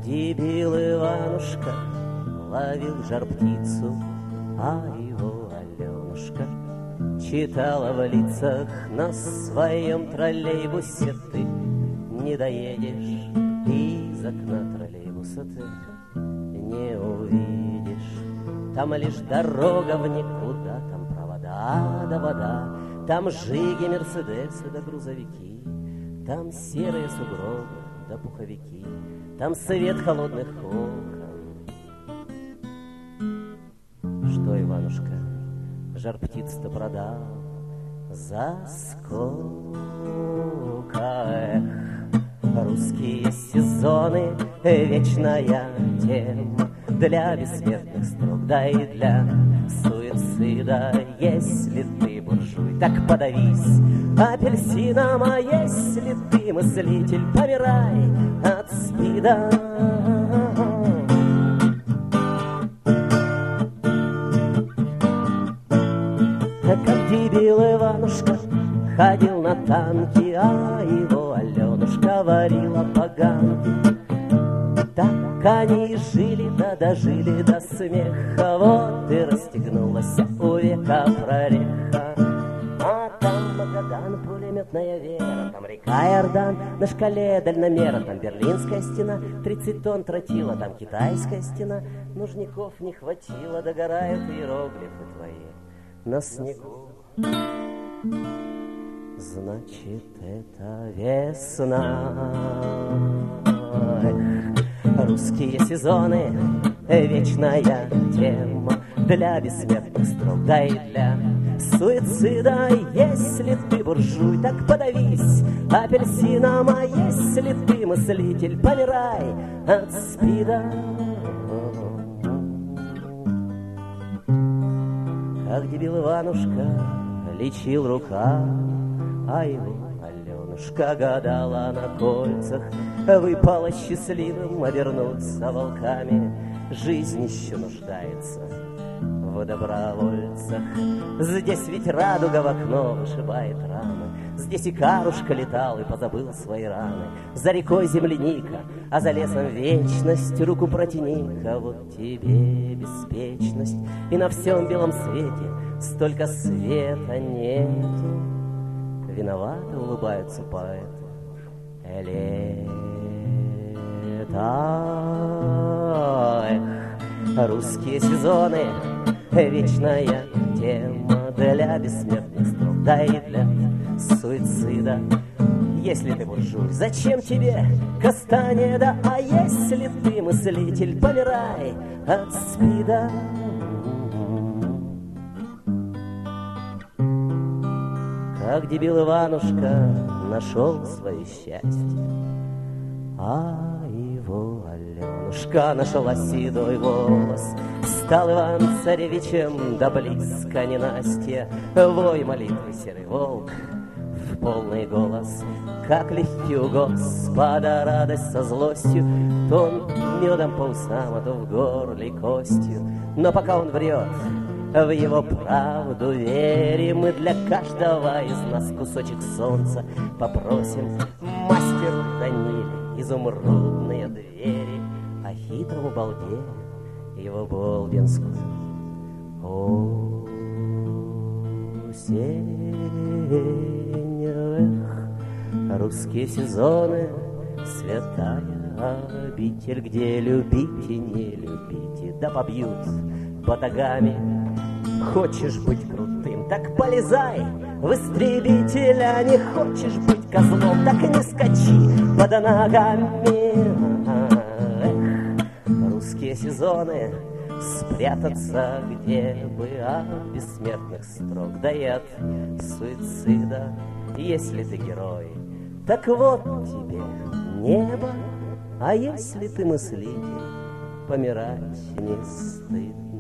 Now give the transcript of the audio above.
дебил Иванушка ловил жар-птицу, а его Аленушка читала в лицах на своем троллейбусе. Ты не доедешь, из окна троллейбуса ты не увидишь. Там лишь дорога в никуда, там провода да вода, там жиги, мерседесы да грузовики, там серые сугробы да пуховики, там свет холодных окон. Что, Иванушка, жар-птиц-то продал за сколько? Эх, русские сезоны, вечная тема для бессмертных строк, да и для суицида. Если ты буржуй, так подавись апельсином, а если ты мыслитель, помирай от СПИДа. Как дебил Иванушка ходил на танки, а его Аленушка варила поганки. Так они и жили, да дожили до смеха. Вот и расстегнулась у века прореха. А там Магадан, пулеметная вера, там река Иордан на шкале дальномера, там Берлинская стена, 30 тонн тротила, там китайская стена. Нужников не хватило, догорают иероглифы твои на снегу. Значит, это весна. Русские сезоны, вечная тема для бессмертных строк, да и для суицида. Если ты буржуй, так подавись апельсином, а если ты мыслитель, помирай от СПИДа. Как дебил Иванушка лечил рука, а его Аленушка гадала на кольцах. Выпало счастливым обернуться волками. Жизнь еще нуждается в добровольцах. Здесь ведь радуга в окно вышибает рамы. Здесь и Карушка летал и позабыл свои раны. За рекой земляника, а за лесом вечность. Руку протяни-ка, вот тебе беспечность. И на всем белом свете столько света нету. Виновато улыбаются поэты. Русские сезоны, вечная тема для бессмертных строк, да и для суицида. Если ты буржуй, зачем тебе Кастанеда? А если ты мыслитель, помирай от СПИДа. Как дебил Иванушка нашел свое счастье, а его Аленушка нашла седой волос. Стал Иван-царевичем, да близко не Настя. Вой молитвы серый волк в полный голос. Как легкий у Господа радость со злостью, то он медом по усам, а то в горле костью. Но пока он врет, в его правду верим. И для каждого из нас кусочек солнца попросим мастеру Даниле изумрудные двери, а хитрому балде его болдинскую осень. Русские сезоны, святая обитель, где любить и не любить, да побьют батагами. Хочешь быть крутым, так полезай в истребителя. Не хочешь быть козлом, так и не скачи под ногами. Русские сезоны, спрятаться где бы от бессмертных строк, да и от суицида. Если ты герой, так вот тебе небо, а если ты мыслитель, помирать не стыдно.